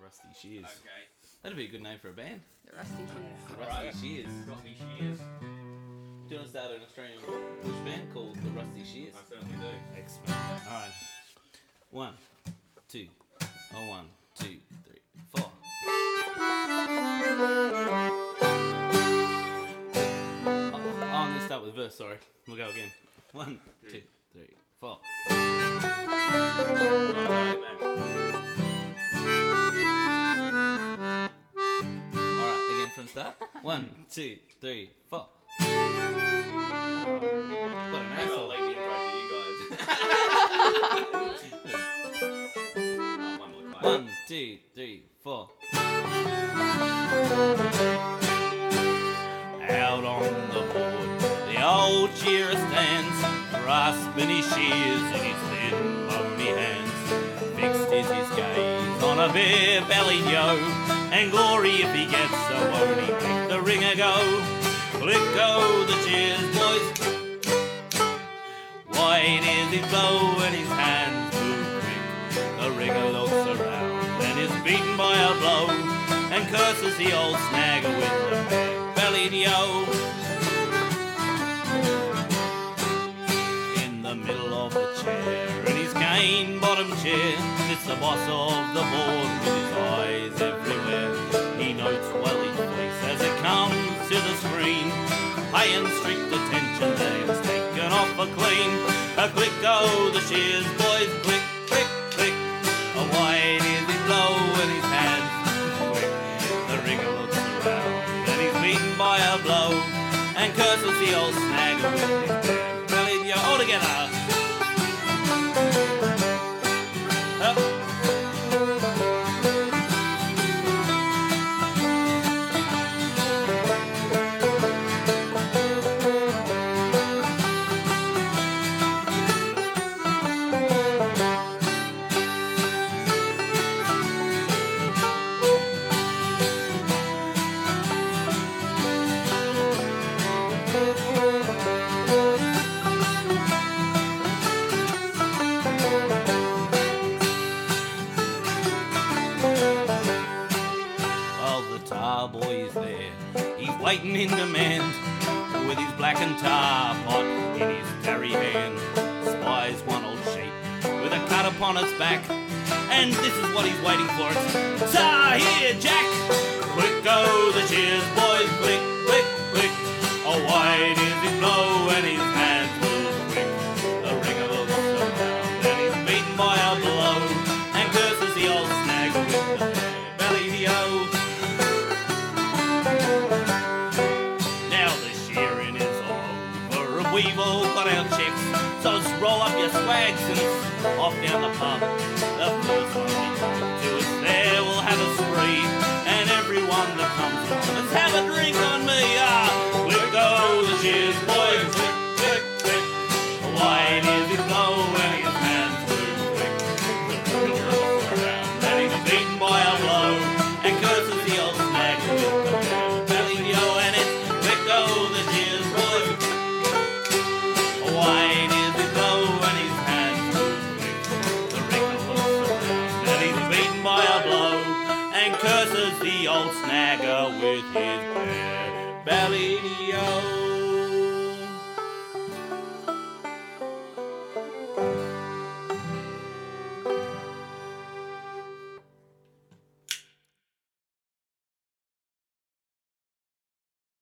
Rusty Shears. Okay. That'd be a good name for a band. The Rusty Shears. The Alright. Rusty Shears. Rusty Shears. Do you want to start an Australian bush band called the Rusty Shears? I certainly do. Excellent. Alright. 1, 2. Oh, 1, 2, 3, 4. I'm going to start with the verse, sorry. We'll go again. 1, 2, 3, 4. Alright, again from the start. 1, 2, 3, 4. What an I'll asshole. leave the intro to you guys. Oh, one more time. 1, 2, 3, 4. Out on the board, the old shearer stands, grasping his shears in his thin, bony hands. Fixed is his gaze on a bare-bellied yo, and glory if he gets so won't he make the ringer go. Click go the shears, boys. Wide is his blow and his hands move quick. The ringer looks around and is beaten by a blow, and curses the old snagger with the bare-bellied yo. In the middle of the chair, in his cane-bottom chair, sits the boss of the board with his eyes everywhere. He notes well his face as it comes to the screen, paying strict attention that it's taken off a clean. A click go the shears, boys, click, click, click. A wide is his blow and his hands quick. The ringer looks around and he's beaten by a blow, and curses the old snagger with his bare-bellied yo. All together. Up. Well, the tar boy is there. He's waiting in demand with his blackened tar pot in his tarry hand. Spies one old sheep with a cut upon its back, and this is what he's waiting for. It's tar here, Jack. Quick go the shears, boys. Click, click, click. Oh, wide is his blow and his hands move quick. The ringer looks around and he's beaten by a blow, and curses the old snagger with the belly yo. Now the shearing is over, and we've all got our checks, so let's roll up your swags and it's off down the pub. The first one we come to is there, we'll have a spree, and everyone that comes along, let's have a drink on me. Click go the shears, boys, click, click, click. Wide is his blow and his hands move quick. The ringer looks around and he's beaten by a blow, and curses the old snagger with the bare-bellied yo. And it's click go the shears, boys. Wide is his blow and his hands move quick. The ringer looks around and he's beaten by a blow, and curses the old snagger with his bare-bellied yo.